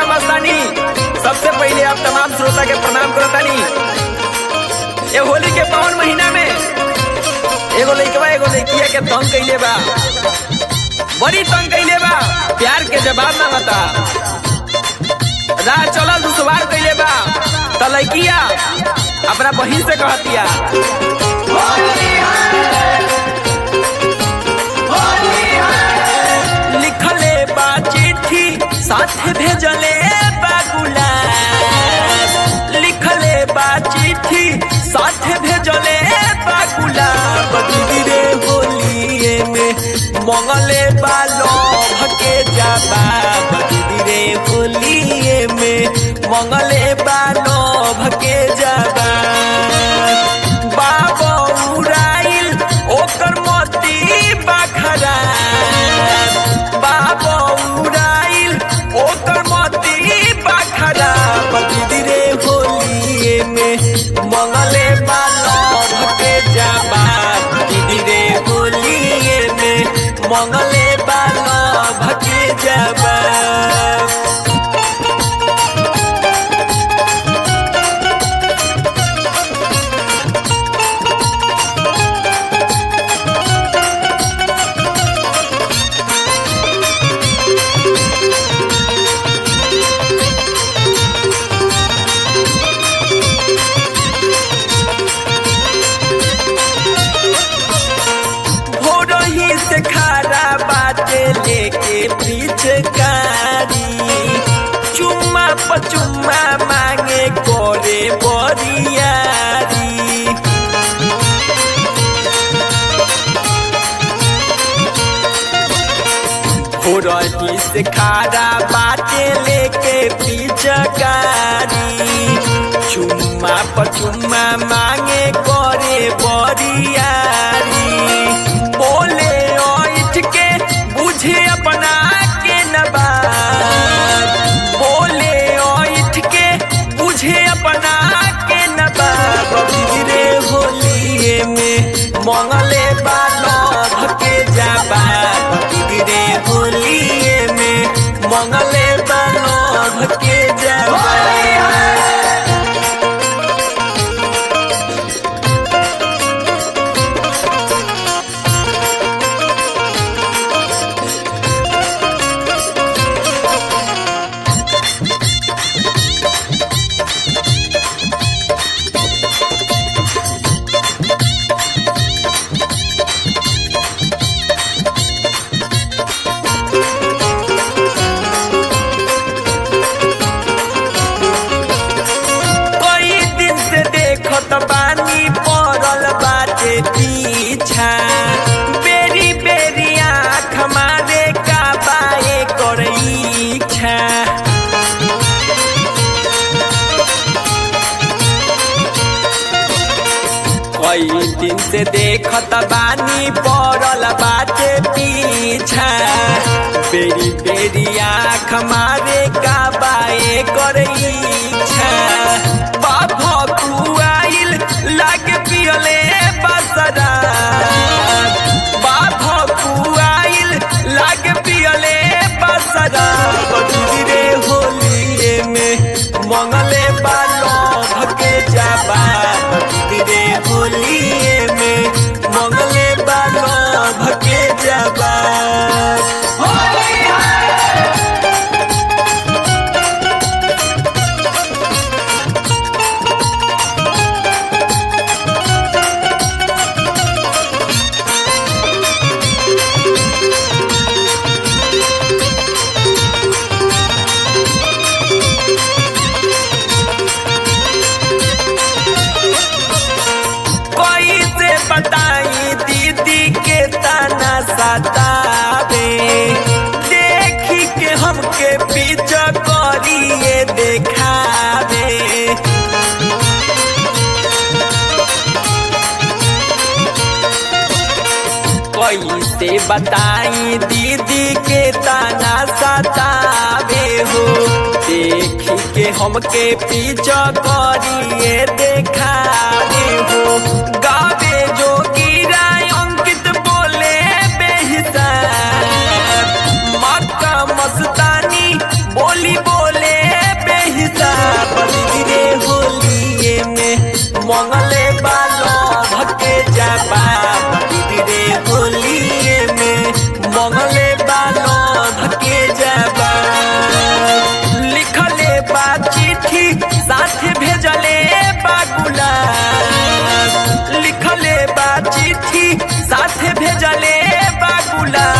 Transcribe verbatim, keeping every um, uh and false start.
मस्तानी सबसे पहले आप तमाम श्रोता के प्रणाम करतानी। ये होली के पावन महीना में एगो लइकवा एगो लइकिया के तंग कइले बा, बड़ी तंग कइले बा, प्यार के जवाब मांगता। राह चलल दुश्वार कइले बा त लइकिया अपना बहिन से कहतिया, लिखले बा चिट्ठी साथे भेजले बा गुलाब, लिखले बा चिट्ठी साथे भेजले बा गुलाब। दीदी रे होलिए में मंगले बा लभ के जवाब, दीदी रे होलिए में मंगले बा लभ के जवाब। बाबा उड़ाइल ओकर मोती बखरा, बाबा उड़ाइल ओकर मोती बखरा। दीदी रे होलिए में मंगले बा लभ के जवाब, दीदी रे होलिए में मंगले बा लभ के जवाब। से खारा बाटे लेके पिचकारी, चुम्मा पचुम्मा मांगे करे बरियारी। होरही से खारा बाटे लेके पिचकारी, चुम्मा पचुम्मा मांगे करे बरियारी। बोले के बुझे अपना के नबाद, बोले ओठ के बुझे अपना के नबाद। दीदी रे होलिए में मंगले बा लभ के जवाब, दीदी रे होलिए में मंगले बा लभ के जवाब। बानी पड़ल बाटे पीछा, बेरी बेरी आँख मारे का बाए कर इच्छा। कई दिन से देखत बानी पड़ल बाटे पीछा, बेरी बेरी आँख मारे का बाए कर इच्छा। बाबा कुआइल लागे पियले बसरा, बाबा कुआइल लागे पियले बसरा। दीदी रे होलिए में मंगले बा लभ के जवाब, दीदी रे होलिए में मंगले बा लभ के जवाब। बताई दीदी के तना सतावे, देखी के हमके पीछा करिए देखावे। कैसे बताई दीदी के तना सतावे हो, देखी के हमके पीछा करिए देखावे हो। गावे जो गिरा अंकित बोले बेहिसाब, मक्का मस्तानी बोली बोले भूला